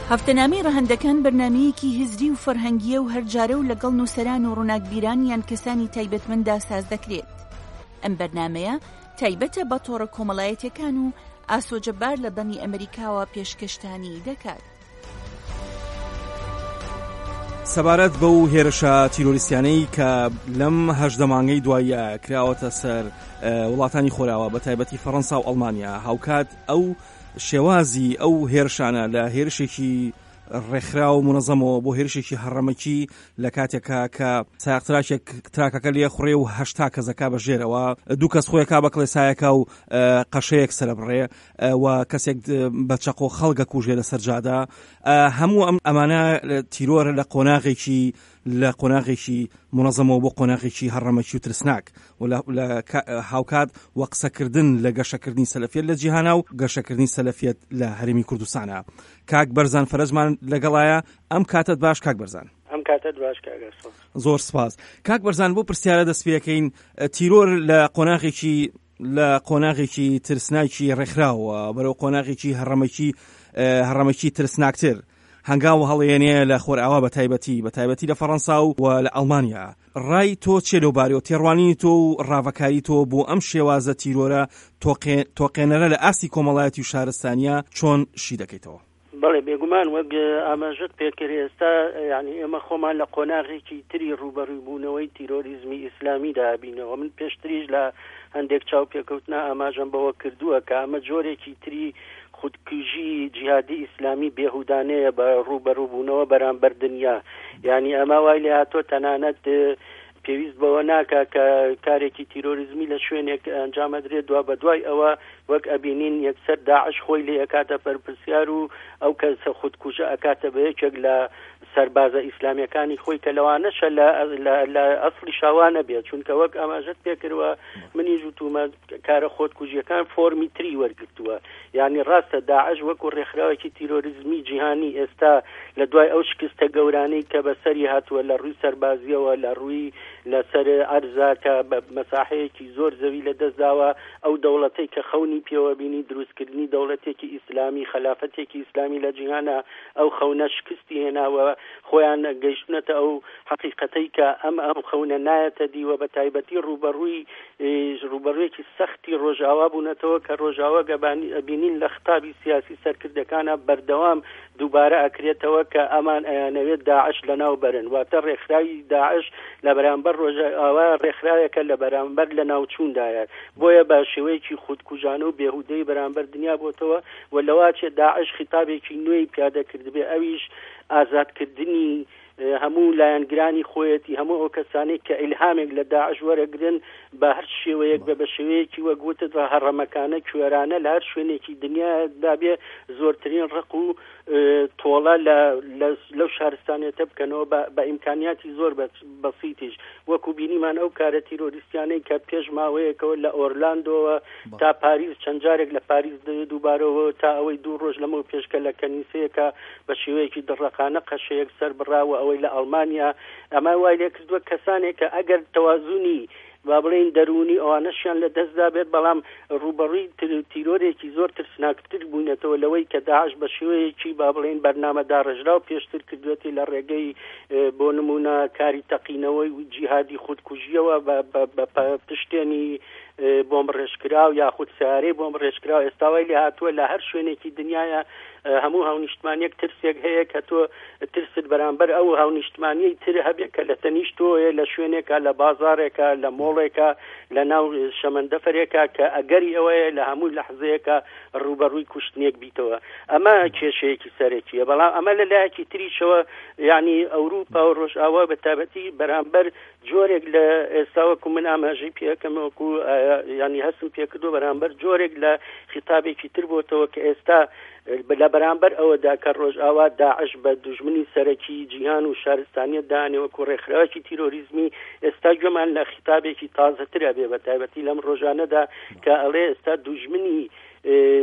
هەفتەنامەی ڕەهەندەکان بەرنامەیەکی هزری و فەرهەنگیە و هەرجارە و لەگەڵ نووسەران و ڕووناکبیران یان کەسانی تایبەتمەندا ساز دەکرێت. ئەم بەرنامەیە تایبەتە بە تۆڕە کۆمەڵایەتیەکان و ئاسۆجەبار لە بەنی ئەمریکاوە پێشکەشتانی دەکات. سەبارەت بەو هێرشە تیرۆریستیانەی کە لەم 18 مانگەی دوایە کراوەتە سەر وڵاتانی خۆراوە بە تایبەتی فەڕەنسا و ئەڵمانیا، هاوکات ئەو شێوازی ئەو هێرشانە لە هێرشێکی ڕێکخرا و منەزەمەوە بۆ هێرشێکی هەڕەمەکی لە کاتێکە کە سایقتراکێک تراکەکە لێ خوڕێ و 80 کەسەکە بەژێرەوە، دوو کەس خۆیەکە بە کڵێسایەکە و قەشەیەک سەرەبڕێ و کەسێک بە چەقۆ خەڵگە کوژێ لە سەرجادا. هەموو ئەمانە تیرۆرە لە قۆناغێکی منەزەمەوە بۆ قۆناغێکی هەڕەمەکی و ترسناک و لە هاوکات و قسەکردن لە گەشەکردنی سەلەفیەت لە جیهانە و گەشەکردنی سەلەفیەت لە هەرێمی کوردستانە. کاک بەرزان فەرەجمان لەگەڵایە. ئەم کاتت باش کاک بەرزان. ئەم کاتت باش کاگەسۆ. زۆر سپاس. کاک بەرزان بۆ پرسیارە دەست پێکەین. تیرۆر لە قۆناغێکی ترسناکی ڕێکخراوە بەرەو قۆناغێکی هەڕەمەکی ترسناکتر هەنگاو هەڵێنێ لە خۆرئاوا بە تایبەتی لە فەڕەنسا و لە ئەڵمانیا. ڕای تۆ چێ لەو بارەوە؟ تێڕوانی تۆ و ڕاوەکاری تۆ بۆ ئەم شێوازە تیرۆرە تۆقێنەرە لە ئاسی کۆمەڵایەتی و شارستانیە چۆن شی دەکەیتەوە؟ بەڵێ بێگومان وەک ئاماژەت پێکرد ئێستا یعنی ئێمە خۆمان لە قۆناغێکی تری ڕوبەڕووبوونەوەی تیرۆریزمی ئیسلامی دابینەوە. من پێشتریش لە هەندێک چاو پێکەوتنا ئاماژەم بەوە کردووە کە ئەمە جۆرێکی تری خودکوژی جیهادی ئیسلامی بێهودانەیە بە ڕوبەڕووبوونەوە بەرامبەر دنیا. یعنی ئەمە وای لێ هاتۆ تەنانەت پێویست بەوە ناکە کە کارێکی تیرۆریزمی لە شوێنێک ئەنجامەدرێت دوا بە دوای ئەوە وەک ئەبینین یەکسەر داعش خۆی لێ ئەکاتە بەرپرسیار و ئەو کەسە خودکوژە ئەکاتە بە یەکێک لە سەربازە ئیسلامیەکانی خۆی کە لەوانەشە لە ئەسڵی شاوانە بێت، چونکە وەک ئاماژەت پێکردوە منیش وتومە کارە خۆتکوژیەکان فۆرمی تری وەرگرتووە. یعنی ڕاستە داعش وەکو ڕێکخراوێکی تیرۆریزمی جیهانی ئێستا لە دوای ئەو شکستە گەورانەی کە بەسەری هاتووە لە ڕووی سەربازیەوە لە ڕووی لەسەر ئەرزا کە بە مەساحەیەکی زۆر زەوی لەدەستداوە ئەو دەوڵەتەی کە خەونی پێوە بینی دروستکردنی دەوڵەتێکی ئیسلامی خلافەتێکی ئیسلامی لە جیهانە ئەو خەونە شکستی هێناوە خۆیان گەیشتنەتە ئەو حقیقەتەی کە ئەم خەونە نایەتە دیوە بە تایبەتی ڕوبەڕوویەکی سەختی ڕۆژاوا بوونەتەوە کە ڕۆژاوا بینین لە خطابی سیاسی سەرکردەکانە بەردەوام دووبارە ئەکرێتەوە کە ئەمان ئەیانەوێت داعش لەناو بەرن، واتە ڕێکخراوی داعش لە بەرامبەر ڕۆژاوا ڕێکخراوێکە لە بەرامبەر لە ناوچووندایە، بۆیە بە شێوەیەکی خودکوژانە و بێهودەی بەرامبەر دنیا بۆتەوە و لەواچێ داعش خطابێکی نوێی پیادە کردبێ ئەویش ئازادکردنی هەموو لایەنگرانی خۆیەتی هەموو ئەو کەسانێک کە ئیلهامێک لە داعش وەرەگرن بە هەر شێوەیەک بە شێوەیەکی وەگوتت بە هەڕەمەکانە کوێرانە لە هەر شوێنێکی دنیادابێ زۆرترین ڕق و تۆڵە لەو شارستانێتە بکەنەوە بە ئیمکانیاتی زۆر بەسیتیش، وەکو بینیمان ئەو کارە تیرۆریستیانەی کە پێش ماوەیەکەوە لە ئۆرلاندۆوە تا پاریس چەند جارێک لە پاریس دووبارەوە تا ئەوەی 2 ڕۆژ لەمەوە پێشکە لە کەنیسەیەکە بە شێوەیەکی دڕەقانە قەشەیەک سەر بڕاوە ئەوەی لە ئەڵمانیا. ئەمە وای لێ کردووە کەسانێک کە ئەگەر تەوازونی با بڵێن دەرونی ئەوانەشیان لە دەستدا بێت بەڵام ڕوبەڕووی تیرۆرێکی زۆر ترسناکتر بوونێتەوە لەوەی کە داعش بە شێوەیەکی با بڵێن بەرنامە داڕژرا و پێشتر کردوێتی لە ڕێگەی بۆ نمونە کاری تەقینەوەی جیهادی خودکوژیەوە بە پشتێنی بۆمب ڕێژکراو یاخود سیارەی بۆمب ڕێژکراو. ئێستاوای لێ هاتووە لە هەر شوێنێکی دنیاە هەموو هاونیشتمانیەک ترسێک هەیە کە تۆ ترست بەرامبەر ئەو هاونیشتمانیەی تر هەبێت کە لە تەنیشتۆیە لە شوێنێکە لە بازارێکە لە مۆڵێکە لە ناو شەمەندەفەرێکە کە ئەگەری ئەوەیە لە هەموو لەحزەیەکە ڕوبەڕووی کوشتنێک بیتەوە. ئەمە کێشەیەکی سەرەکیە، بەڵام ئەمە لە لایەکی تریشەوە یعنی ئەوروپا و ڕۆژئاوا بە تایبەتی بەرامبەر جۆرێک لە ئێستاوەکو من ئاماژەی پێکەمەوەکو ینی هەستم پێکردو بەرامبەر جۆرێک لە خیتابێکی تر بۆتەوە کە ئێستا لە بەرامبەر ئەوەدا کە ڕۆژئاوا داعش بە دوژمنی سەرەکی جیهان و شارستانیە دانێوەکو ڕێکخراوێکی تیرۆریزمی ئێستا گوێمان لە خیتابێکی تازەترە بێ بە تایبەتی لەم ڕۆژانەدا کە ئەڵێ ئێستا دوژمنی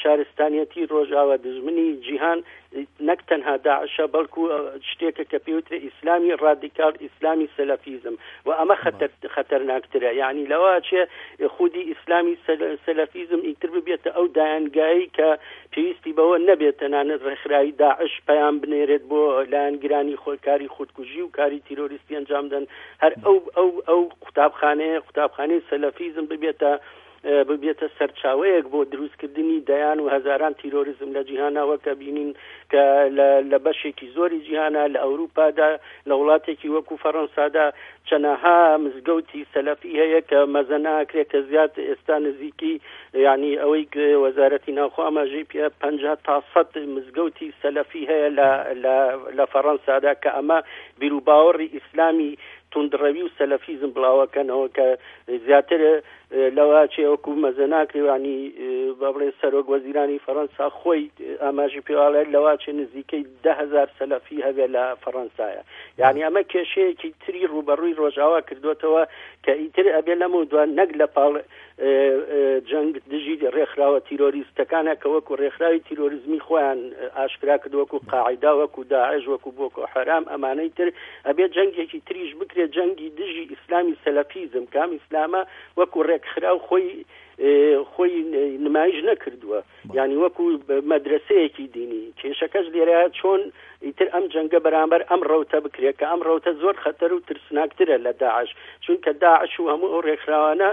شارستانیەتی ڕۆژاوا دژمنی جیهان نەک تەنها داعشە بەڵکو شتێکە کە پێوترە ئیسلامی ڕادیکال ئیسلامی سەلەفیزم و ئەمە خەتەرناکترە یعنی لەوە چێ خودی ئیسلامی سەلەفیزم ئیتر ببێتە ئەو دایانگایی کە پێویستی بەوە نەبێت تەنانەت ڕێکخراوی داعش پەیام بنێرێت بۆ لایەنگرانی خۆکاری خودکوژی و کاری تیرۆریستی ئەنجامدەن هەر ئەو قوتابخانەی سەلەفیزم ببێتە سەرچاوەیەک بۆ دروستکردنی دەیان و هەزاران تیرۆریزم لە جیهانەوە کە بینین کە لە بەشێکی زۆری جیهانە لە ئەوروپادا لە وڵاتێکی وەکو فەڕەنسادا چەنەها مزگەوتی سەلەفی هەیە کە مەزە ناکرێت کە زیاد ئێستا نزیکی یعنی ئەوەی وەزارەتی ناوخۆ ئاماژەی پێ 50 تا 100 مزگەوتی سەلەفی هەیە لە فەڕەنسادا کە ئەمە بیرروباوەڕی ئیسلامی تندڕەوی و سەلەفیزم بڵاوەکەنەوە کە زیاتر لەوە چێوەکو مەزە ناکرێوانی بەڵێ سەرۆک وەزیرانی فەڕەنسا خۆی ئاماژی پێواڵێت لەوە چێ نزیکەی 10,000 سەلەفی هەبێ لە فەڕەنسایە یعنی ئەمە کێشەیەکی تری ڕوبەڕووی ڕۆژاوا کردوتەوە کە ئیتر ئەبێ لەمە دوان نەک لە پاڵ جەنگ دژی ڕێکخراوە تیرۆریستەکانە کە وەکو ڕێکخراوی تیرۆریزمی خۆیان ئاشکرا کرد وەکو قاعیدا وەکو داعش وەکو بۆکۆ حەرام ئەمانەی تر ئەبێ جەنگێکی تریش بکرێت جەنگی دژی ئیسلامی سەلەفیزم کام ئیسلامە وەکو ڕێکخراو خۆی نمایش نەکردووە یعنی وەکو مەدرسەیەکی دینی کێشەکەش لێرە چۆن ئیتر ئەم جەنگە بەرامبەر ئەم ڕەوتە بکرێت کە ئەم ڕەوتە زۆر خەتەر و ترسناکترە لە داعش چونکە داعش و هەموو ئەو ڕێکخراوانە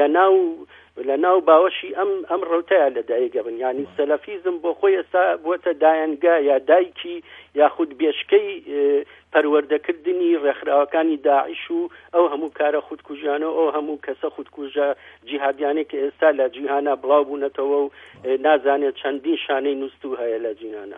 لە ناو باوەشی ئەم ڕەوتەیە لەدایکە بن یعنی سەلەفیزم بۆ خۆی ئێستا بووەتە دایانگا یا دایکی یاخود بێشکەی پەروەردەکردنی ڕێکخراوەکانی داعش و ئەو هەموو کارە خودکوژیانە ئەو هەموو کەسە خودکوژە جیهادیانێک کە ئێستا لە جیهانە بڵاو بوونەتەوە و نازانێت چەندین شانەی نووسو هەیە لە جیهانە.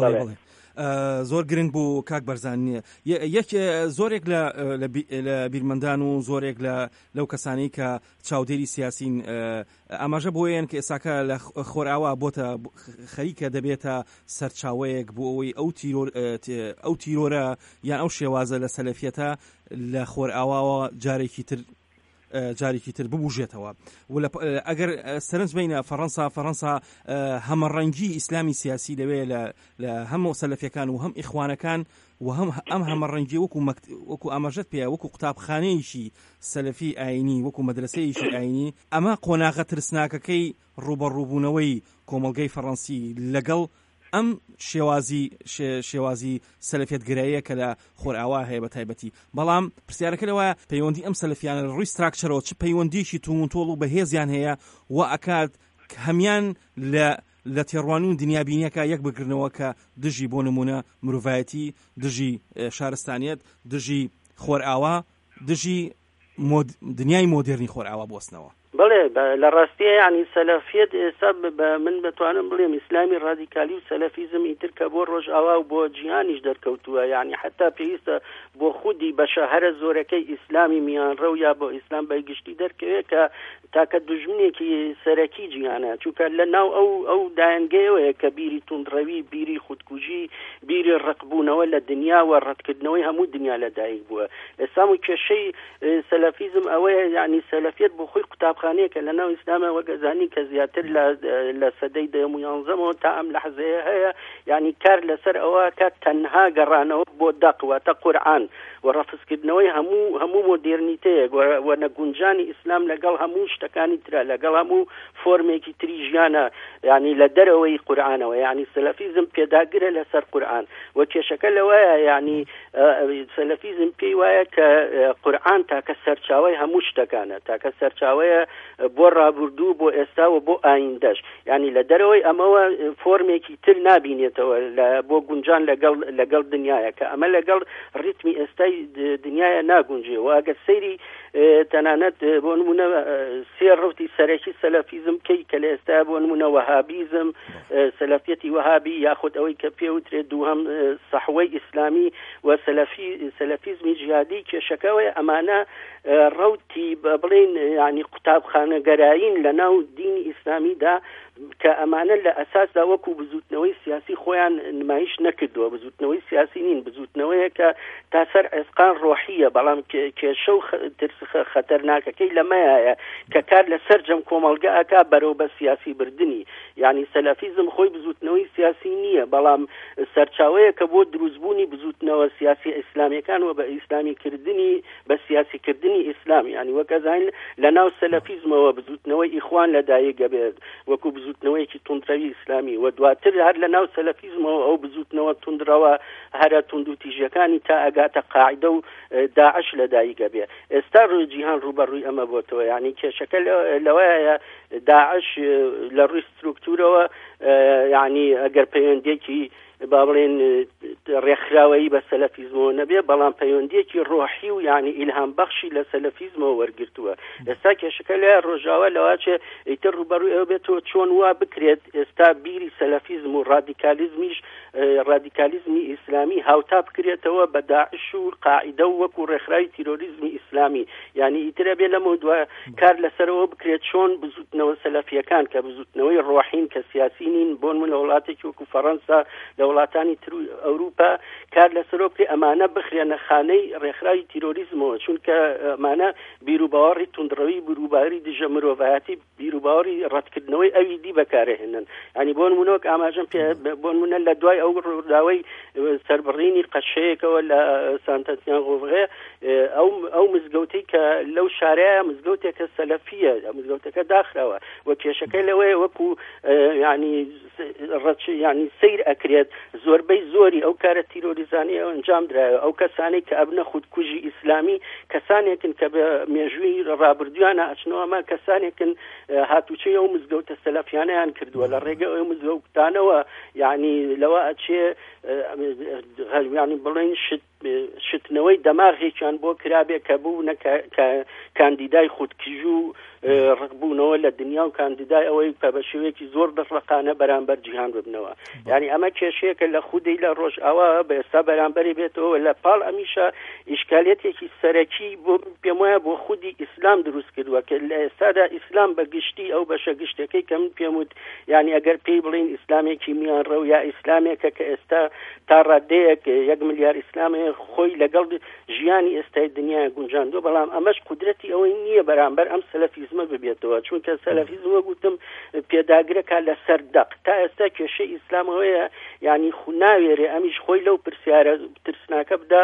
زۆر گرنگ بوو کاک بەرزان یەک زۆرێک لە بیرمەندان و زۆرێک لەو کەسانی کە چاودێری سیاسین ئاماژە بۆیان کە ئێساکە لە خۆرئاوا بۆتە خەریکە دەبێتە سەرچاوەیەک بۆ ئەوەی ئەو تیرۆرە یان ئەو شێوازە لە سەلەفیەتە لە خۆرئاواوە جارێکی تر ببوژێتەوە ئەگەر سەرنج بینە فەڕەنسا هەمەڕەنگی ئیسلامی سیاسی لەوێ لە هەموو سەلەفیەکان و هەم ئیخوانەکان و ئەم هەمەڕەنگی وەکو ئاماژەت پێ وەکو قوتابخانەیەکی سەلەفی ئاینی وەکو مەدرسەیەکی ئاینی ئەمە قۆناغە ترسناکەکەی ڕوبەڕووبوونەوەی کۆمەڵگەی فەڕەنسی لەگەڵ ئەم شێوازی سەلەفیەت گراییە کە لە خۆرئاوا هەیە بە تایبەتی بەڵام پرسیارەکە لەوە پەیوەندی ئەم سەلەفیانە ڕووی ستراکچەرەوە چ پەیوەندیشی توونتۆڵ و بەهێزیان هەیە و ئەکات هەمان لە تێڕوانی و دنیابینیەکە یەک بگرنەوە کە دژی بۆ نمونە مرۆڤایەتی دژی شارستانیەت دژی خۆرئاوا دژی دنیای مۆدرنی خۆرئاوا بوەستنەوە. بڵێ لە ڕاستیە ینی سەلەفیەت ئێستا من بتوانم بڵێم ئیسلامی ڕادیکالی و سەلەفیزم ئیتر کە بۆ ڕۆژئاوا و بۆ جیهانیش دەرکەوتووە یعنی حتا پێویستە بۆ خودی بەشە هەرە زۆرەکەی ئیسلامی میانڕە و یا بۆ ئیسلام بەگشتی دەرکەوێت کە تاکە دژمنێکی سەرەکی جیهانە چونکە لە ناو ئەو دایانگەیەوەیە کە بیری توندڕەوی بیری خودکوژی بیری ڕقبوونەوە لە دنیا و ڕەتکردنەوەی هەموو دنیا لەدایک بووە ئێستا و کێشەی سەلەفیزم ئەوەیە یعنی سەلەفیەت بۆ خۆی قوتابخانەیە کە لە ناو ئیسلامە وەگەزانی کە زیاتر لە سەدەی دەیەم و یانزەمەوە تا ئەم لەحزەیە هەیە یعنی کار لەسەر ئەوە کە تەنها گەڕانەوە بۆ دەقواتە قورئان و ڕەفزکردنەوەی هەموو مۆدێرنیتەیەک و نەگونجانی ئیسلام لەگەڵ هەموو شتەکانی ترە لەگەڵ هەموو فۆرمێکی تری ژیانە یعنی لە دەرەوەی قورئانەوە یعنی سەلەفیزم پێداگرە لەسەر قورئان و کێشەکە لەوەیە یعنی سەلەفیزم پێی وایە کە قورئان تاکە سەرچاوەی هەموو شتەکانە تاکە سەرچاوەیە بۆ ڕابردوو بۆ ئێستا و بۆ ئایندەش یعنی لە دەرەوەی ئەمەوە فۆرمێکی تر نابینێتەوە بۆ گونجان لەگەڵ دنیاە کە ئەمە لەگەڵ ریتمی ئێستای دنیاە ناگونجێ و ئەگەر سەیری تەنانەت بۆ نمونە سێ ڕوتی سەرەکی سەلەفیزم کە لە ئێستا بۆ نمونە وەهابیزم سەلەفیەتی وەهابی یاخود ئەوەی کە پێوترێت دووهەم سەحوەی ئیسلامی و سەلەفیزمی جیهادی کێشەکەوەی ئەمانە ڕوتی بڵێن ینی قوتابخانەگەرایین لە ناو دینی ئیسلامیدا کە ئەمانە لە ئەساسدا وەکو بزوتنەوەی سیاسی خۆیان نمایش نەکردووە. بزوتنەوەی سیاسی نین، بزوتنەوەیە کە تا سەر ئەسقان ڕۆحیە، بەڵام کێشە و ترسخە خەتەرناکەکەی لەمەیە کە کار لەسەر جەم کۆمەڵگە ئەکا بەرەو بە سیاسی بردننی. یعنی سەلەفیزم خۆی بزوتنەوەی سیاسی نییە، بەڵام سەرچاوەیە کە بۆ دروستبوونی بزوتنەوە سیاسی ئیسلامیەکان و بە ئیسلامیکردنی بە سیاسیکردنی ئیسلام، یعنی وەکەزین لە ناو سەلەفیزمەوە بزوتنەوەی ئیخوان لەدایک بێت وەکو بزوتنەوەیەکی تونندڕەوی ئیسلامی، و دواتر هەر لە ناو سەلەفیزمەوە ئەو بزوتنەوە تونندڕەوە هەرە توند و تیژەکانی تا ئەگاتە قاعیدە و داعش لەدایک بێ. ئێستا ڕووجیهان ڕوبەڕووی ئەمە بۆتەوە، یعنی کێشەکە لەوەیە داعش لە ڕووی ستروکتورەوە یعنی ئەگەر پەیوەندێکی با بڵێن ڕێکخراوەیی بە سەلەفیزمەوە نەبێ، بەڵام پەیوەندێکی ڕۆحی و یعنی ئیلهام بەخشی لە سەلەفیزمەوە وەرگرتووە. ئێستا کێشەکە لە ڕۆژاوە لەواچێ ئیتر ڕوبەڕووی ئەوە بێتەوە چۆن وا بکرێت ئێستا بیری سەلەفیزم و ڕادیکالیزمی ئیسلامی هاوتا بکرێتەوە بە داعش و قاعیدە و وەکو ڕێکخراوی تیرۆریزمی ئیسلامی. یعنی ئیترە بێ لەمە دووە کار لەسەرەوە بکرێت چۆن بزوتنەوە سەلەفیەکان کە بزوتنەوەی ڕۆحین کە سیاسی نین بۆن من لە وڵاتێکی وەکو فەڕەنسا لە وڵاتانی تر ئەوروپا کار لەسەرەوە بکرێ ئەمانە بخرێنە خانەی ڕێکخراوی تیرۆریزمەوە، چونکە ئەمانە بیرروباوەڕی توندڕەوی بیرروباوەری دژە مرۆڤایەتی بیرروباوەری ڕەتکردنەوەی ئەوی دی بەکارهێنن. ینی بۆ نمونەوەک ئاماژەم بۆ نمونە لە دوای ئەو ڕووداوەی سەربڕینی قەشەیەکەوە لە سانتەتیان غۆڤغێ ئەو مزگەوتەی کە لەو شارەیە مزگەوتێکە سەلەفیە، مزگەوتەکە داخراوە و کێشەکەی لەوەیە وەکو ینی سیر ئەکرێت زۆربەی زۆری ئەو کارە تیرۆریزانی ئەنجام درایەوە. ئەو کەسانەی کە ئەبنە خودکوژی ئیسلامی کەسانێکن کە بە مێژووی ڕابردویانە ئەچنەوەمە، کەسانێکن هاتوچەی ئەو مزگەوتە سەلەفیانەیان کردووە لە ڕێگە ئەو مزگەوتانەوە، یعنی لەوە ئەچێ ینی بڵێن شتنەوەی دەماغێکیان بۆ کرابێ کە بوو کاندیدای خودکوژ و ڕقبوونەوە لە دنیا و کاندیدای ئەوەی کە بە شێوەیەکی زۆر دەڕقانە بەرامبەر جیهان ببنەوە. یعنی ئەمە کێشەیەکە لە خودی لە ڕۆژ ئەوە بە ئێستا بەرامبەری بێتەوە لە پاڵ ئەمیشە ئیشکالێتێکی سەرەکی بۆ پێم وایە بۆ خودی ئیسلام دروست کردووە کە لە ئێستادا ئیسلام بە گشتی ئەو بەشە گشتەکەی کە من پێم وت یعنی ئەگەر پێی بڵین ئیسلامێکی میانڕە و یا ئیسلامێکە کە ئێستا تا ڕادەیەک 1 ملیار ئیسلامێ خۆی لەگەڵ ژیانی ئێستای دنیای گونجاندووە، بەڵام ئەمەش قودرەتی ئەوەی نییە بەرامبەر ئەم سەلەفیزمە ببێتەوە، چونکە سەلەفیزمە گوتم پێداگرەکە لەسەر دەق. تا ئێستا کێشەی ئیسلامەوەیە یعنی ناوێرێ ئەمیش خۆی لەو پرسیارە ترسناکە بدا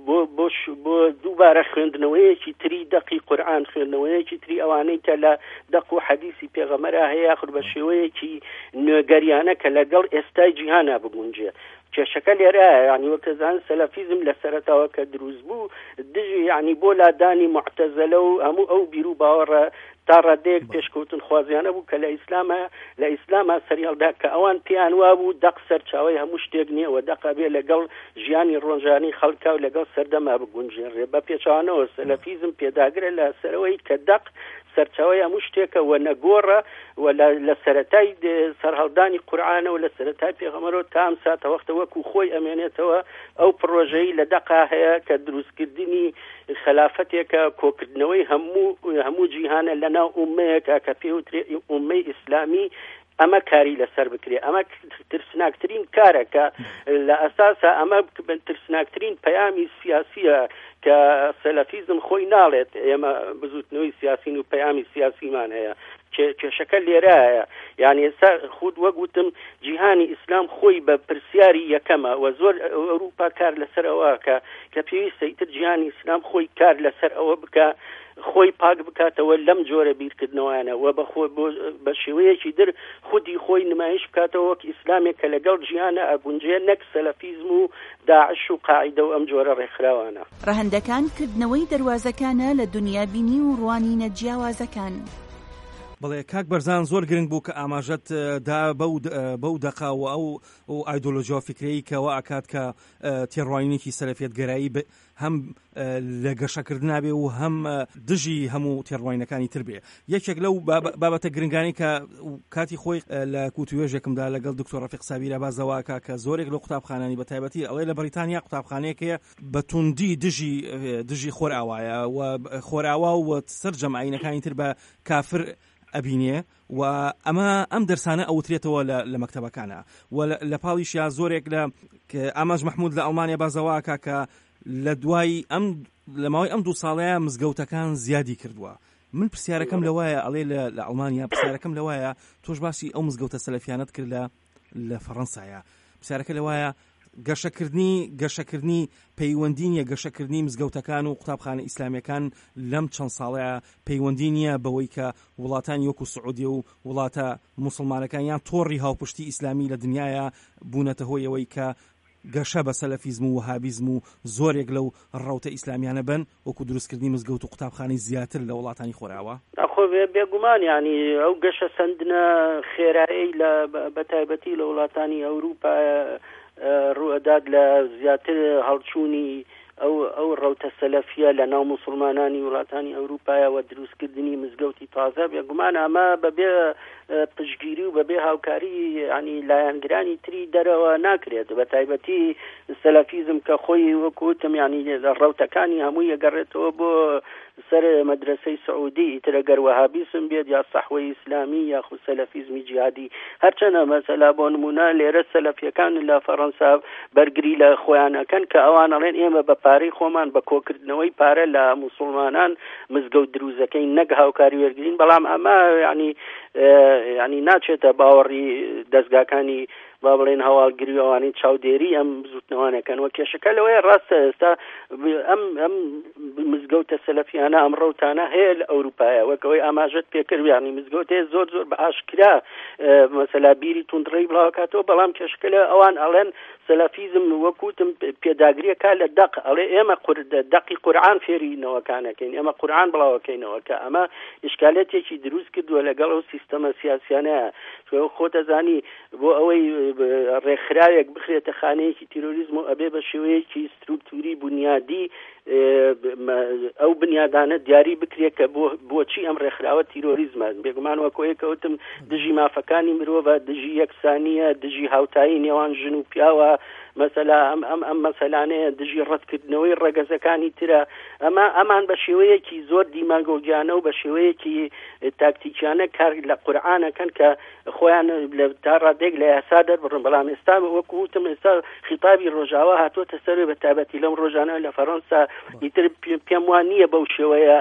بۆ دووبارە خوێندنەوەیەکی تری دەقی قورئان، خوێندنەوەیەکی تری ئەوانەی کە لە دەق و حەدیثی پێغەمبەرە هەیە، یاخود بە شێوەیەکی نوێگەریانە کە لەگەڵ ئێستای جیهانە بگونجێ. کێشەکە لێرەیە، یعنی وەکەزان سەلەفیزم لە سەرەتاوە کە دروست بوو دژی یعنی بۆ لادانی معتەزەلە و هەموو ئەو بیر و باوەڕە تا ڕادەیەک پێشکەوتن خوازیانە بوو کە لە ئیسلامە سەریاڵدا کە ئەوان پێیان وا بوو دەق سەرچاوی هەموو شتێک نییە و دەقا بێ لەگەڵ ژیانی ڕۆژانی خەڵکا و لەگەڵ سەردەما بگونجێنرێ. بە پێچوانەوە سەلەفیزم پێداگرە لە سەرەوەی کە دەق سەرچاوی هەموو شتێکە و نەگۆڕە و لە سەرەتای سەرهەڵدانی قورئانە و لە سەرەتای پێغەمبەرەوە تا ئەم ساتە وەختە وەکو خۆی ئەمێنێتەوە ئەو پرۆژەی لە دەقا هەیە کە دروستکردنی خلافەتێکە، کۆکردنەوەی هەموو جیهانە لەناو ئومەیەکە کە پێوترێ ئومەی ئیسلامی. ئەمە کاری لەسەر بکرێ، ئەمە ترسناکترین کارەکە لە ئەساسە، ئەمە ترسناکترین پەیامی سیاسیە کە سەلەفیزم خۆی ناڵێت ئێمە بزوتنەوەی سیاسین و پەیامی سیاسیمان هەیە. کێشەکە لێرایە، یعنی ئێستا خود وەگوتم جیهانی ئیسلام خۆی بە پرسیاری یەکەمە و زۆر ئەوروپا کار لەسەر ئەوە کە پێویستە ئیتر جیهانی ئیسلام خۆی کار لەسەر ئەوە بکە، خۆی پاک بکاتەوە لەم جۆرە بیرکردنەوەیانە و بە شێوەیەکی در خودی خۆی نمایش بکاتەوە وەک ئیسلامێک کە لەگەڵ جیهانە ئەگونجێ، نەک سەلەفیزم و داعش و قاعیدە و ئەم جۆرە ڕێکخراوانە. ڕەهەندەکان کردنەوەی دەواازەکانە لە دنیابینی و ڕوانینە جیاوازەکان. بەڵێ کاک بەرزان زۆر گرنگ بوو کە ئاماژەت دا بەو دەقاوە ئەو ئایدۆلۆژیا و فکرەی کەەوە ئاکات کە تێڕوانینێکی سەلەفیەت گەرایی هەم لە گەشەکردنا بێ و هەم دژی هەموو تێڕوانینەکانی تر بێ. یەکێک لەو بابەتە گرنگانی کە کاتی خۆی لە کوتوێژێکمدا لەگەڵ دکتۆر ڕەفیق سابیرە بازەواکە کە زۆرێک لە قوتابخانانی بە تایبەتی ئەڵێ لە بەریتانیا قوتابخانەیەکەیە بە توندی دژی خۆرئاوایە و خۆرئاوا و سەرجەم ئاینەکانی تر بە کافر ئەبینێ و ئەم دەرسانە ئەوترێتەوە لە مەکتەبەکانە و لە پاڵیشیا زۆرێک ئاماژ مەحموود لە ئەڵمانیا بازەواکە کە لە دوای لە ماوەی ئەم 2 ساڵەیە مزگەوتەکان زیادی کردووە. من پرسیارەکەم لەوایە ئەڵێ لە ئەڵمانیا پرسیارەکەم لەوایە تۆش باسی ئەو مزگەوتە سەلەفیانەت کرد لە فەڕەنسایە. پرسیارەکە لەوایە گەشەکردنی پەیوەندی نیە گەشەکردنی مزگەوتەکان و قوتابخانە ئیسلامیەکان لەم چەند ساڵەیە پەیوەندی نیە بەوەی کە وڵاتانی وەکو سعودی و وڵاتە موسڵمانەکان یان تۆڕی هاوپشتی ئیسلامی لە دنیاە بوونەتە هۆی ئەوەی کە گەشە بە سەلەفیزم و وهابیزم و زۆرێک لەو ڕەوتە ئیسلامیانە بن وەکو دروستکردنی مزگەوت و قوتابخانەی زیاتر لە وڵاتانی خۆراوە. خۆ بێگومان ینی ئەو گەشە سندنە خێرایی بە تایبەتی لە وڵاتانی ئەوروپا ڕوئداد لە زیاتر هەڵچوونی ئەو ڕەوتە سەلەفیە لە ناو موسڵمانانی وڵاتانی ئەوروپایەوە دروستکردنی مزگەوتی تازە بێگومان ئەمە بەبێ پشتگیری و بەبێ هاوکاری ینی لایەنگرانی تری دەرەوە ناکرێت بە تایبەتی سەلەفیزم کە خۆی وەکوتم ینی ڕەوتەکانی هەمووی ئەگەڕێتەوە بۆ سەر مەدرسەی سعودی تر ئەگەر وەهابیسم بێت یا سەحوەی ئیسلامی یاخود سەلەفیزمی جیهادی هەرچەنە مەسەلا بۆ نمونە لێرە سەلەفیەکان لە فەڕەنسا بەرگری لە خۆیانەکەن کە ئەوان ئەڵێن ئێمە بە پارەی خۆمان بە کۆکردنەوەی پارە لە موسڵمانان مزگەوت دروزەکەین نەک هاوکاری وەرگرین بەڵام ئەمە ینی ناچێتە باوەڕی دەستگاکانی با بڵێن هەواڵگیری ئەوانەی چاودێری ئەم زوتنەوانەکەن وە کێشەکە لەوەیە ڕاستە ئێستا ئەم مزگەوتە سەلەفیانە ئەم ڕەوتانە هەیە لە ئەوروپایە وەکەوەی ئاماژەت پێکرد ینی مزگەوتێ زۆر بە ئاشکرا مەسەلا بیری توندڕەی بڵاوکاتەوە بەڵام کێشەکە لە ئەوان ئەڵێن سەلەفیزم وەکوتم پێداگریەکە لە دەق ئەڵێ ئێمە دەقی قورئان فێرینەوەکانەکەین ئێمە قورئان بڵاوەکەینەوە کە ئەمە ئیشکالەتێکی دروست کردووە لەگەڵ ئەو سیستەمە سیاسیانەیە خۆ دەزانی بۆ ئەوەی ڕێکخراوێک بخرێتە خانەیەکی تیرۆریزم و ئەبێ بە شێوەیەکی ستروکتوری بنیادی ئەو بنیادانە دیاری بکرێت کە بۆچی ئەم ڕێکخراوە تیرۆریزمە بێگومان وەکۆیە کەوتم دژی مافەکانی مرۆڤە دژی یەکسانیە دژی هاوتایی نێوان ژن و پیاوە مەسەلا ئەم مەسەلانەیە دژی ڕەتکردنەوەی ڕەگەزەکانی ترە ئەمان بە شێوەیەکی زۆر دیماگۆگیانە و بە شێوەیەکی تاکتیکیانە کار لە قورئانەکەن کە خۆیان لە تا ڕادێک لە یاسا دەربڕن بەڵام ئێستا وەکوتم ئێستا خیتابی ڕۆژاوا هاتوۆتە سەر بە تایبەتی لەم ڕۆژانە لە فەڕەنسا ئیتر پێم وان نییە بەو شێوەیە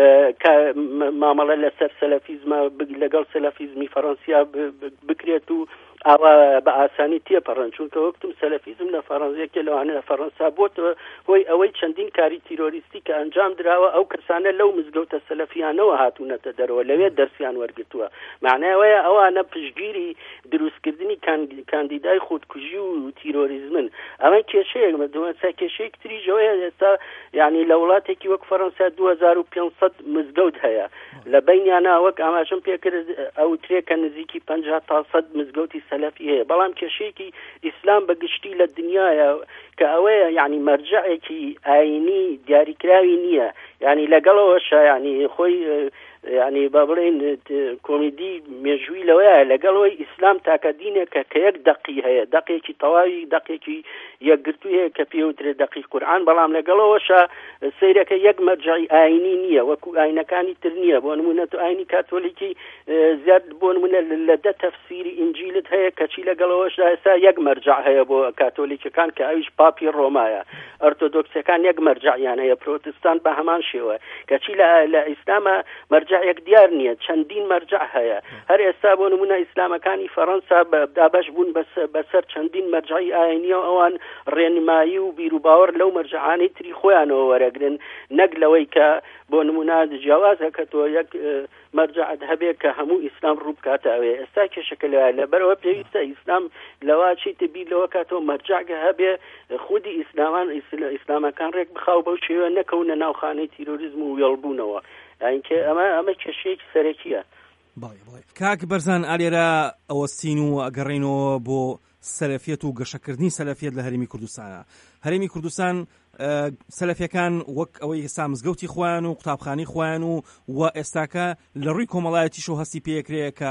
مامەڵە لەسەر سەلەفیزمە لەگەڵ سەلەفیزمی فەڕەنسیا بکرێت و ئاوا بە ئاسانی تێپەڕن چونکە وەکتم سەلەفیزم لە فەڕەنسیەکە لەوانە لە فەڕەنسا بۆتەوە هۆی ئەوەی چەندین کاری تیرۆریستی کە ئەنجام درراوە ئەو کەسانە لەو مزگەوتە سەلەفیانەوە هاتوونەتە دەرەوە لەوێ دەرسیان وەرگتووە معنایەوەیە ئەوانە پشتگیری دروستکردنی کاندیدای خودکوژی و تیرۆریزمن ئەمە کێشەیەک مەدوەسا کێشەیەک تریژەوەیە ئێستا یعنی لە وڵاتێکی وەک فەڕەنسا 2500 مزگەوت هەیە لە بینیانە وەک ئاماژەم پێکرد ئەو ترێکە نزیکی 50 تا 100 مزگەوتی سەلەفی هەیە بەڵام کێشەیەکی ئیسلام بەگشتی لە دنیاە کە ئەوەیە یعنی مەرجعێکی ئاینی دیاریکراوی نییە یعنی لەگەڵەوەشە یعنی خۆی یعنی با بڵێن کۆمیدی مێژووی لەوەیە لەگەڵەوەی ئیسلام تاکە دینێکە کە یەک دەقی هەیە دەقێکی تەواوی دەقێکی یەکگرتوو هەیە کە پێوترێت دەقی قورئان بەڵام لەگەڵەوەشە سەیرەکە یەک مەرجعی ئاینی نییە وەکو ئاینەکانی تر نییە بۆ نمونە تو ئاینی کاتۆلیکی زیاد بۆ نمونە لە دە تەفسیری ئینجیلت هەیە کەچی لەگەڵەوەشدا ئێستا یەک مەرجع هەیە بۆ کاتۆلیکەکان کە ئەویش پاپی ڕۆمایە ئۆرتۆدۆکسەکان یەک مەرجعیان هەیە پرۆتستان بە هەمان شێوە کەچی لە ئیسلامە مەرجع یەک دیار نییە چەندین مەرجع هەیە هەر ئێستا بۆ نمونە ئیسلامەکانی فەڕەنسا دابەش بوون بەسەر چەندین مەرجعی ئاینیە و ئەوان ڕێنمایی و بیرروباوەڕ لەو مەرجعانەی تری خۆیانەوە وەرەگرن نەک لەوەی کە بۆ نمونە جیاوازە کە تۆ یەک مەرجعت هەبێ کە هەموو ئیسلام ڕوو بکاتەوێ ئێستا کێشەکە لەوە لەبەرەوە پێویستە ئیسلام لەوا چیتە بیر لەوە کاتەوە مەرجعگە هەبێ خودی ئیسلامەکان ڕێک بخاو بەو شێوە نەکەونە ناوخانەی تیرۆریزم و وێڵبوونەوە اینکە ئەمە کێشەیەکی سەرەکیە کاک بەرزان ئالێرە ئەوەستین و ئەگەڕێنەوە بۆ سەلەفیەت و گەشەکردنی سەلەفیەت لە هەرێمی کوردستانە. هەرێمی کوردستان سەلەفیەکان وەک ئەوەی ئێستا مزگەوتی خۆیان و قوتابخانەی خۆیان و ئێستاکە لە ڕووی کۆمەڵایەتیش و هەستی پێکرێ کە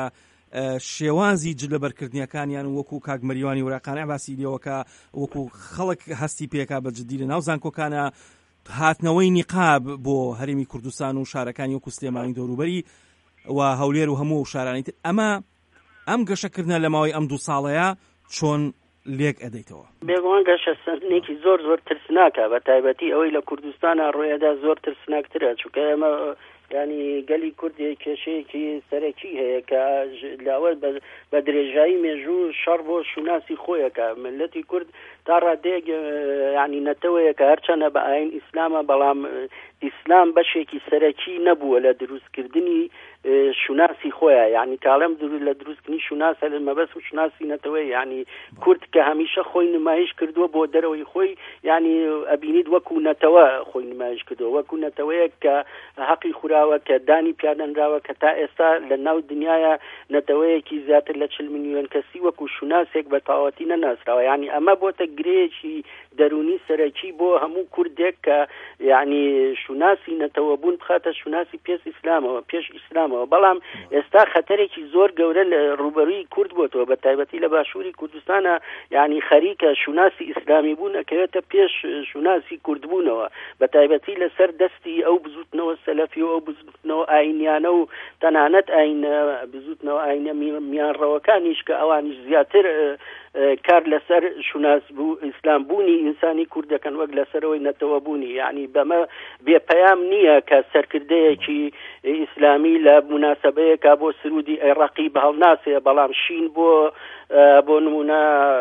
شێوازی جلەبەرکردنیەکانیان وەکو کاک مەریوانی وراقانە باسی لێوەکە وەکو خەڵک هەستی پێکا بەجددی لە ناو زانکۆکانە هاتنەوەی نیقاب بۆ هەرێمی کوردستان و شارەکانی وەکو سلێمانی دەوروبەری و هەولێر و هەموو شارانی تر. ئەم گەشەکردنە لە ماوەی ئەم 2 ساڵەیە چۆن لێک ئەدەیتەوە؟ بێگومان گەشەسەرنێکی زۆر ترسناکە، بە تایبەتی ئەوەی لە کوردستانە ڕۆیەدا زۆر ترسناکترە، چونکە ئێمە ینی گەلی کوردی کێشەیەکی سەرەکی هەیە کە لاوە بە درێژایی مێژوو شەڕ بۆ شوناسی خۆیەکە. ملەتی کورد تا ڕادێک ینی نەتەوەیە کە هەرچەنە بە ئاین ئیسلامە، بەڵام ئیسلام بەشێکی سەرەکی نەبووە لە دروستکردنی شوناسی خۆیە، یعنی کاڵم لە دروستکردنی شوناسە لە مەبەست و شوناسی نەتەوەی، یعنی کورد کە هەمیشە خۆی نمایش کردووە بۆ دەرەوەی خۆی، یعنی ئەبینیت وەکو نەتەوە خۆی نمایش کردووە، وەکو نەتەوەیەک کە حەقی خوراوە، کە دانی پیادەنراوە، کە تا ئێستا لە ناو دنیاە نەتەوەیەکی زیاتر لە 40 میلیۆن کەسی وەکو شوناسێک بە تاواتی نەناسراوە. یعنی ئەمە بۆتە گرێکی دەرونی سەرەکی بۆ هەموو کوردێک کە یعنی شوناسی نەتەوە بوون بخاتە شوناسی پێش ئیسلامەوە. بەڵام ئێستا خەتەرێکی زۆر گەورە لە ڕوبەرووی کورد بۆتەوە، بە تایبەتی لە باشووری کوردستانە، یعنی خەریکە شوناسی ئیسلامی بوون ئەکەوێتە پێش شوناسی کورد بوونەوە، بە تایبەتی لەسەر دەستی ئەو بزوتنەوە سەلەفی و ئەو بزوتنەوە ئاینیانە و تەنانەت بزوتنەوە ئاینە میانڕەوەکانیش کە ئەوانیش زیاتر کار لەسەر شوناس بوو ئیسلام بوونی ئینسانی کوردەکەن وەک لەسەرەوەی نەتەوە بوونی. یعنی بەمە بێپەیام نییە کە سەرکردەیەکی ئیسلامی لە مناسبەیەکە بۆ سرودی عێراقی بەهەڵناسێ، بەڵام شین بۆ نمونە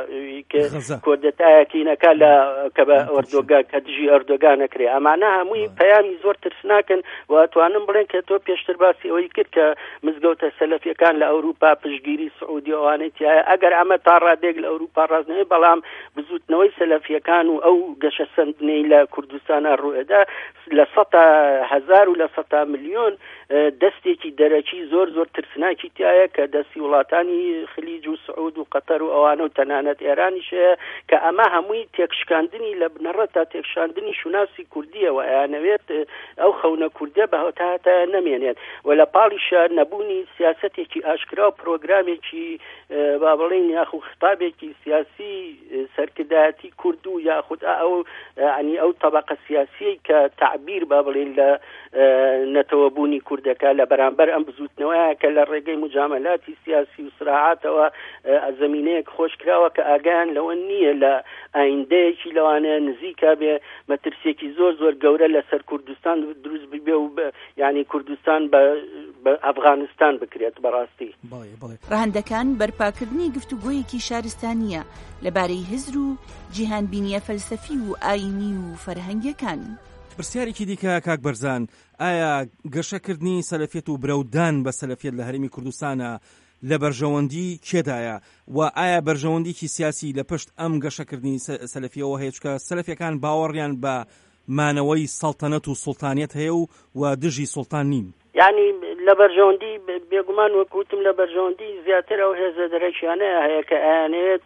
کۆردەتایەکی نەکا لە کە بە ئەردۆگا کە دژی ئەردۆگا نەکرێ. ئەمانە هەمووی پەیامی زۆر ترسناکن و ئەتوانم بڵێن کە تۆ پێشتر باسی ئەوەی کرد کە مزگەوتە سەلەفیەکان لە ئەوروپا پشتگیری سعودی ئەوانەی تایە، ئەگەر ئەمە تا ڕادێک لە ئەوروپا ڕازنەوەی، بەڵام بزوتنەوەی سەلەفیەکان و ئەو گەشەسەندنەی لە کوردستانە ڕوئەدا لە 100,000 و لە 100 میلیۆن دەستێکی دەرەکی زۆر ترسناکی تایە کە دەستی وڵاتانی خلیج و سعود و قەتەر و ئەوانە و تەنانەت ئێرانیشەیە، کە ئەمە هەمووی تێکشکاندنی لە بنەڕەت تا تێکشاندنی شوناسی کوردیەوە، ئەیانەوێت ئەو خەونە کوردە بە هەتاتە نەمێنێت و لە پاڵیشە نەبوونی سیاسەتێکی ئاشکرا و پرۆگرامێکی با بڵێن یاخو خطابێکی سیاسی سەرکردایەتی کورد و یاخود ئەو طبقە سیاسی کە تعبیر با بڵێن لە نەتەوەبوونی کوردەکە لە بەرامبەر ئەم بزوتنەوەیە کە لە ڕێگەی مجاملاتی سیاسی و سراعاتەوە زمینەیەک خۆش کراوە کە ئاگیان لەوە نییە لە ئایندەیەکی لەوانەیە نزیکا بێ مەترسێکی زۆر گەورە لەسەر کوردستان دروست ببێ و یعنی کوردستان بە ئەفغانستان بکرێت. بەڕاستی ڕاهەندەکان بەرپاکردنی گفتوگۆیەکی شارستانیە لەبارەی هزر و جیهانبینیە فەلسەفی و ئاینی و فەرهەنگیەکان. پرسیارێکی دیکە کاک بەرزان، ئایا گەشەکردنی سەلەفیەت و برەودان بە سەلەفیەت لە هەرێمی کوردستانە لە بەرژەوەندی کێدایە و ئایا بەرژەوەندیکی سیاسی لە پشت ئەم گەشەکردنی سەلەفیەوە هەیە؟ چونکە سەلەفیەکان باوەڕیان بە مانەوەی سەڵتەنەت و سوڵتانیەت هەیە و دژی سوڵتان نین. یعنی لە بەرژەوەندی بێگومان وەکوتم لە بەرژەوەندی زیاتر ئەو هێزە دەرەکیانەیە هەیە کە ئەیانەوێت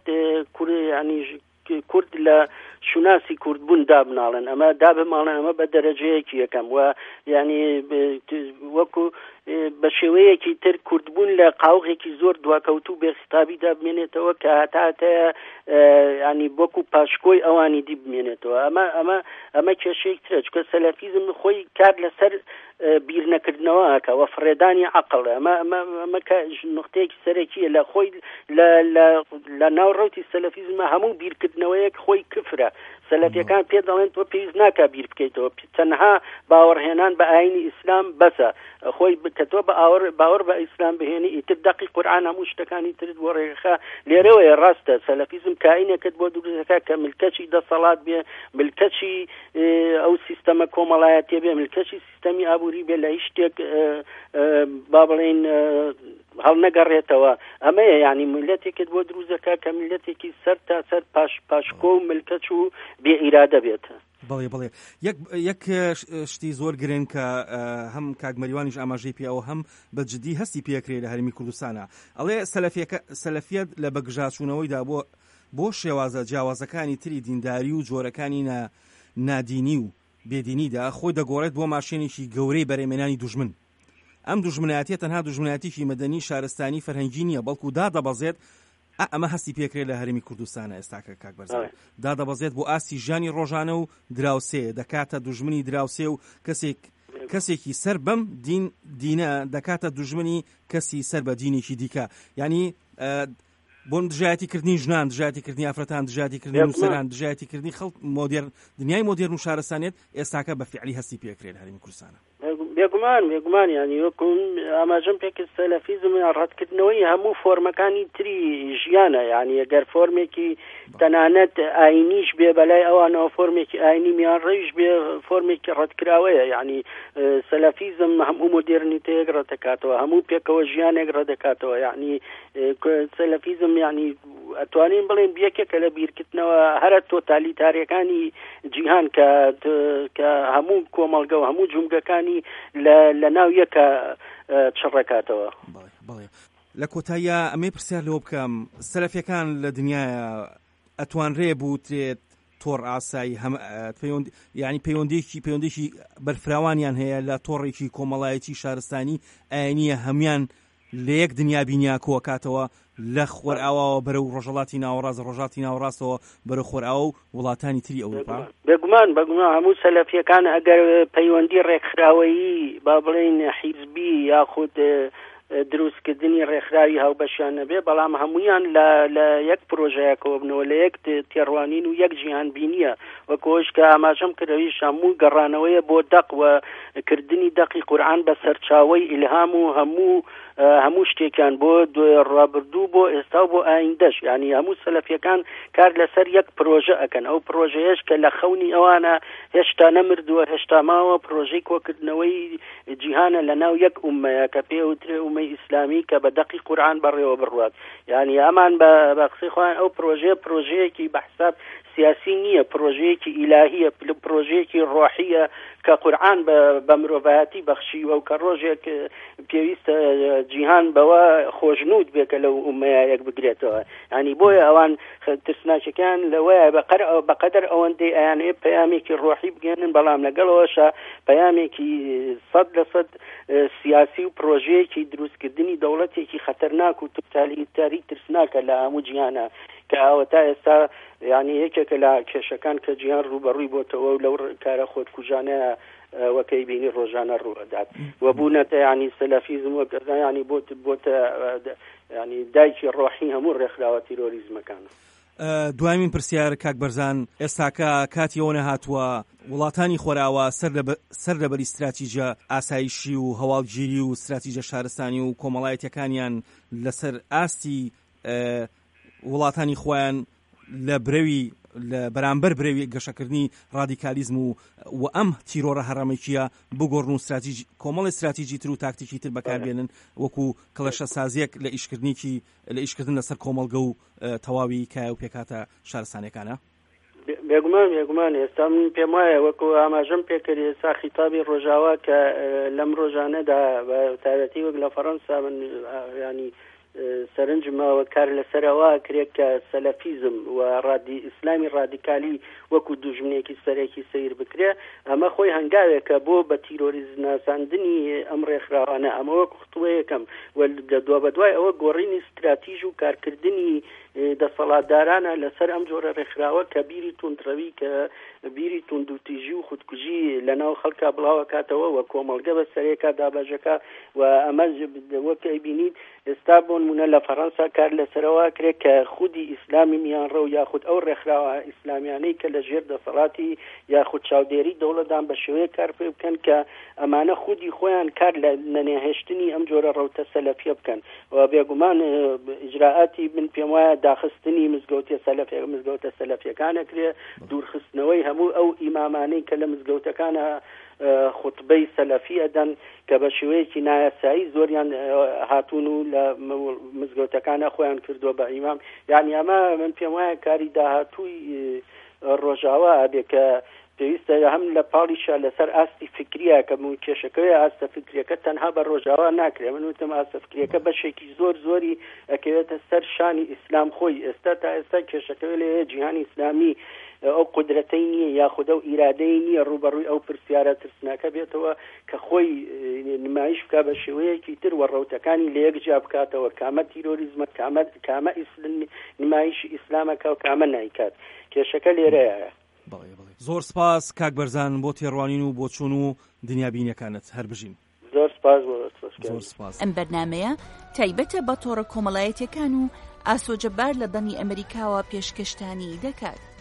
کورد لە شوناسی کوردبوون دابناڵن، ئەمە دابماڵن، ئەمە بە دەرەجەیەکی یەکەم و یعنی وەکو بە شێوەیەکی تر کوردبوون لە قاوغێکی زۆر دواکەوتوو بێخستابی دابمێنێتەوە کە هەتاتەیە ینی بۆکو پاشکۆی ئەوانی دی بمێنێتەوە. ئەمە کێشەیەک ترە، چونکە سەلەفیزم خۆی کار لەسەر بیر نەکردنەوەکە و فڕێدانی عەقڵ. ئەمە کە نقطەیەکی سەرەکیە لە خۆی لە ناوڕۆتی سەلەفیزمە هەموو بیرکردنەوەیەک خۆی کفرە. سەلەفیەکان پێ دەڵێن تۆ پێویست ناکە بیر بکەیتەوە، تەنها باوەڕهێنان بە ئاینی ئیسلام بەسە، خۆی کە تۆ باوەڕ بە ئیسلام بهێنی ئیتر دەقی قورئان هەموو شتەکانی ترت بۆ ڕێگەخە. لێرەوەیە ڕاستە سەلەفیزم کائینێکت بۆ دروستەکە کە ملکەچی دەسەڵات بێ، ملکەچی ئەو سیستەمە کۆمەڵایەتیە بێ، ملکەچی سیستەمی ئابووری بێ، لە هیچ شتێک با بڵێن هەڵ نەگەڕێتەوە. ئەمەیە یعنی ملەتێکت بۆ دروستەکە کە ملەتێکی سەر تا سەر پاشکۆ و ملکەچ و بێ ئیرادە بێتە. بەڵێ یەک شتی زۆر گرنگ کە هەم کاگمەریوانیش ئاماژەی پیاوە هەم بەجددی هەستی پێکرێت لە هەرمی کوردستانە ئەڵێ سەلەفیەت لە بەگژاچوونەوەیدا بۆ شێوازە جیاوازەکانی تری دینداری و جۆرەکانی نادینی و بێدینیدا خۆی دەگۆڕێت بۆ ماشێنێکی گەورەی بەرەمێنانی دوژمن. ئەم دوژمنایەتە تەنها دوژمنایەتێکی مەدەنی شارستانی فەرهەنگی نییە بەڵکو دادەبەزێت ئەمە هەستی پێکرێت لە هەرمی کوردستانە ئێستاکە کاک بەرزان دادەبەزێت بۆ ئاسی ژانی ڕۆژانە و دراوسێ دەکاتە دوژمنی دراوسێ و کەسێکی سەر بەم دینە دەکاتە دوژمنی کەسی سەر بە دینێکی دیکە یعنی بۆ دژایەتیکردنی ژنان دژایەتیکردنی ئافرەتان دژایەتیکردنی نووسەران دژایەتیکردنی خەڵک مۆدێرن دنیای مۆدێرن و شارستانێت ئێستاکە بە فعلی هەستی پێکرێت لە هەرمی کوردستانە بێگومان ینی وەکوون ئاماژەم پێکرد سەلەفیزم ڕەتکردنەوەی هەموو فۆرمەکانی تری ژیانە یعنی ئەگەر فۆرمێکی تەنانەت ئاینیش بێ بەلای ئەوانەوە فۆرمێکی ئاینی میان ڕێژ بێ فۆرمێکی ڕەتکراوەیە یعنی سەلەفیزم هەموو مۆدێرنیتەیەک ڕەتەکاتەوە هەموو پێکەوە ژیانێک ڕەدەکاتەوە یعنی سەلەفیزم یعنی ئەتوانین بڵێن یەکێکە لە بیرکردنەوە هەرە تۆتالیتاریەکانی جیهان کە هەموو کۆمەڵگە و هەموو جومگەکانی لە ناو یەکە چڕەکاتەوە. بەڵێ لە کۆتاییە ئەمەی پرسیار لەوە بکەم سەلەفیەکان لە دنیاە ئەتوانرێ بوترێت تۆڕ ئاسایی ینی پەیوەندێکی بەرفراوانیان هەیە لە تۆڕێکی کۆمەڵایەتی شارستانی ئاینیە هەمان لە یەک دنیا بینیا کۆکاتەوە لە خۆرئاوەوە بەرەو ڕۆژەڵاتی ناوەڕاست ڕۆژاتی ناوەڕاستەوە بەرە خۆرئاوە و وڵاتانی تری ئەوروپا بێگومان هەموو سەلەفیەکان ئەگەر پەیوەندی ڕێکخراوەیی با بڵێن حیزبی یاخود دروستکردنی ڕێکخراوی هاوبەشیان نەبێ بەڵام هەمویان لە یەک پرۆژەیەکەوە بنەوە لە یەک تێڕوانین و یەک جیهان بینیە وەکۆش کە ئاماژەم کردەوەی هەموو گەڕانەوەیە بۆ دەق و کردنی دەقی قورئان بە سەرچاوەی ئیلهام و هەموو شتێکان بۆ ڕابردوو بۆ ئێستا و بۆ ئایندەش یعنی هەموو سەلەفیەکان کار لەسەر یەک پرۆژە ئەکەن ئەو پرۆژەیەش کە لە خەونی ئەوانە هێشتا نەمردووە هێشتا ماوە پرۆژەی کۆکردنەوەی جیهانە لە ناو یەک ئومەیە کە پێوترێ ئومەی ئیسلامی کە بە دەقی قورئان بەڕێوە بڕوات یعنی ئەمان بە قسەی خۆیان ئەو پرۆژەیەکی بەحساب سیاسی نییە پرۆژەیەکی ئیلاهیە پرۆژەیەکی ڕۆحیە کە قورئان بە مرۆڤایەتی بەخشیوە و کە ڕۆژێک پێویستە جیهان بەوە خۆشنود بێکە لەو ئومەیەک بگرێتەوە ینی بۆیە ئەوان ترسناکەکان لەوەیە بەقەدەر ئەوەندەی ئەیانەیە پەیامێکی ڕۆحی بگێنن بەڵام لەگەڵەوەشە پەیامێکی 100% سیاسی و پرۆژەیەکی دروستکردنی دەوڵەتێکی خەتەرناک و توتالیتاری ترسناکە لە هەموو جیهانە کە ئەوە تا ئێستا یعنی یەکێکە لە کێشەکان کە جیهان ڕوبەڕووی بۆتەوە و لەو کارە خۆتکوژانەیە وەکەی بینی ڕۆژانە ڕوەدات و بوونەتە ینی سەلەفیزم وەکەدا ینی بۆتە ینی دایکی ڕۆحی هەموو ڕێکخراوە تیرۆریزمەکانە. دوایمین پرسیار کاک بەرزان ئێستاکە کاتیەوە نەهاتووە وڵاتانی خۆراوە سەر لەبەری استراتیژە ئاسایشی و هەواڵگیری و استراتیژە شارستانی و کۆمەڵایەتیەکانیان لەسەر ئاستی وڵاتانی خۆیان لە بەرامبەر برەوی گەشەکردنی ڕادیکالیزم و ئەم تیرۆرە هەڕەمێکیە بگۆڕن و کۆمەڵی استراتیژی تر و تاکتیکی تر بەکاربێنن وەکو کڵەشە سازیەک لە ئیشکردن لەسەر کۆمەڵگە و تەواوی کایە و پێکاتە شارستانەکانە. بێگومان ئێستا من پێم وایە وەکو ئاماژەم پێکرد ئێستا خیتابی ڕۆژاوا کە لەم ڕۆژانەدا بە تایبەتی وەک لە فەڕەنسا من ینی سەرنجمەوە کار لەسەرەوە کرێت کە سەلەفیزم و ئیسلامی ڕادیکالی وەکو دوژمنێکی سەرێکی سیر بکرێ ئەمە خۆی هەنگاوێکە بۆ بە تیرۆریزم ناساندنی ئەم ڕێکخراوانە ئەمە وەکو خطوەیەکەم و دوا بەدوای ئەوە گۆڕینی استراتیژ و کارکردنی دەسەڵاتدارانە لەسەر ئەم جۆرە ڕێکخراوە کە بیری توندڕەوی کە بیری توندوتیژی و خودکوژی لەناو خەڵکا بڵاو کاتەوە و کۆمەڵگە بە سەرێکا دابەژەکە و ئەمە وەکەی بینیت ئێستا بۆ نمونە لە فەڕەنسا کار لەسەرەوە کرێت کە خودی ئیسلامی میانڕە و یاخود ئەو ڕێکخراوە ئیسلامیانەی کە لە ژێر دەسەڵاتی یاخود چاودێری دەوڵەتدان بە شێوەیە کار پێ بکەن کە ئەمانە خودی خۆیان کار لە نەنێهێشتنی ئەم جۆرە ڕەوتە سەلەفیە بکەن و بێگومان ئیجراءاتی من پێم وایە داخستنی مزگەوتە سەلەفیەکانە کرێ دوورخستنەوەی هەموو ئەو ئیمامانەی کە لە مزگەوتەکانە خطبەی سەلەفی ئەدەن کە بە شێوەیەکی نایاسایی زۆریان هاتوون و لە مزگەوتەکانە خۆیان کردووە بە ئیمام یعنی ئەمە من پێم وایە کاری داهاتووی ڕۆژاوا ئەبێ کە پێویستە هەم لە پاڵیشە لەسەر ئاستی فکریە کە و کێشەکەی ئاستە فکریەکە تەنها بە ڕۆژاوا ناکرێ من وتم ئاستە فکریەکە بەشێکی زۆری ئەکەوێتە سەر شانی ئیسلام خۆی ئێستا تا ئێستا کێشەکەی لە جیهانی ئیسلامی ئەو قدرەتەی نییە یاخودە و ئیرادەی نییە ڕوبەڕووی ئەو پرسیارە ترسناکە بێتەوە کە خۆی نمایش بکە بە شێوەیەکی تر وەڕەوتەکانی لە یەکجا بکاتەوە کامە تیرۆریزمە کامە نمایشی ئیسلامەکە و کامە نایکات کێشەکە لێرەیە. زۆر سپاس کاک بەرزان بۆ تێڕوانین و بۆ چوون و دنیابینەکانت هەر بژین. زۆر سپاس. ئەم بەرنامەیە تایبەتە بە تۆڕە کۆمەڵایەتیەکان و ئاسۆجەبار لە دەمی ئەمریکاوە پێشکەشتانی دەکات.